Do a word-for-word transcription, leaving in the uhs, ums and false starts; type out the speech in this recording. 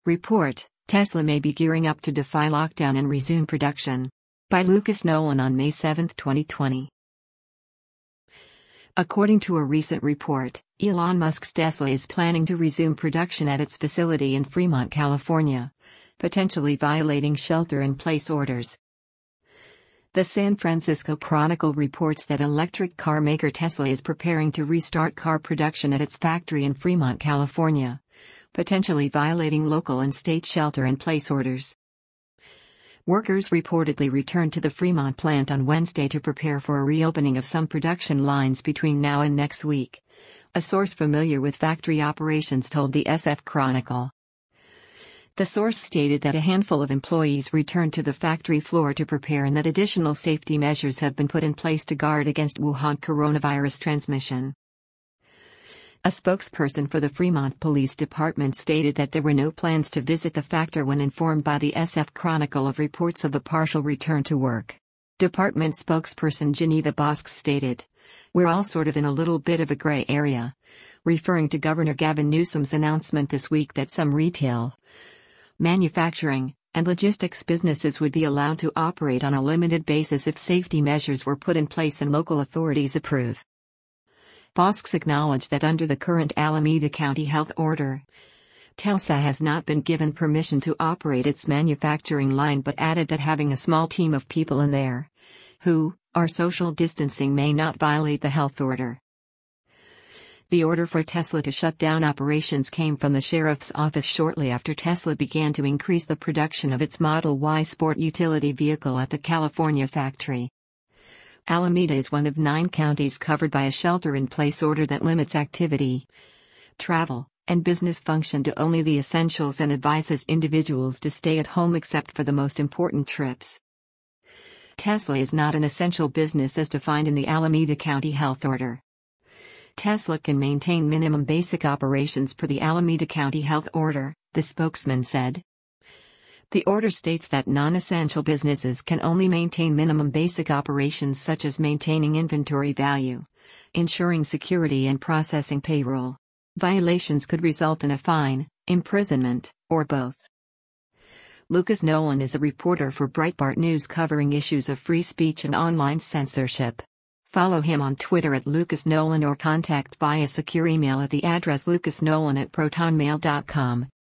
Report: Tesla may be gearing up to defy lockdown and resume production. By Lucas Nolan on May seventh, twenty twenty. According to a recent report, Elon Musk's Tesla is planning to resume production at its facility in Fremont, California, potentially violating shelter-in-place orders. The San Francisco Chronicle reports that electric car maker Tesla is preparing to restart car production at its factory in Fremont, California, potentially violating local and state shelter-in-place orders. Workers reportedly returned to the Fremont plant on Wednesday to prepare for a reopening of some production lines between now and next week, a source familiar with factory operations told the S F Chronicle. The source stated that a handful of employees returned to the factory floor to prepare and that additional safety measures have been put in place to guard against Wuhan coronavirus transmission. A spokesperson for the Fremont Police Department stated that there were no plans to visit the factory when informed by the S F Chronicle of reports of the partial return to work. Department spokesperson Geneva Bosk stated, "We're all sort of in a little bit of a gray area," referring to Governor Gavin Newsom's announcement this week that some retail, manufacturing, and logistics businesses would be allowed to operate on a limited basis if safety measures were put in place and local authorities approve. Bosks acknowledged that under the current Alameda County health order, Tesla has not been given permission to operate its manufacturing line, but added that having a small team of people in there, who are social distancing, may not violate the health order. The order for Tesla to shut down operations came from the sheriff's office shortly after Tesla began to increase the production of its Model Y sport utility vehicle at the California factory. Alameda is one of nine counties covered by a shelter-in-place order that limits activity, travel, and business function to only the essentials and advises individuals to stay at home except for the most important trips. Tesla is not an essential business as defined in the Alameda County Health Order. Tesla can maintain minimum basic operations per the Alameda County Health Order, the spokesman said. The order states that non-essential businesses can only maintain minimum basic operations such as maintaining inventory value, ensuring security, and processing payroll. Violations could result in a fine, imprisonment, or both. Lucas Nolan is a reporter for Breitbart News covering issues of free speech and online censorship. Follow him on Twitter at Lucas Nolan or contact via secure email at the address lucasnolan at protonmail dot com.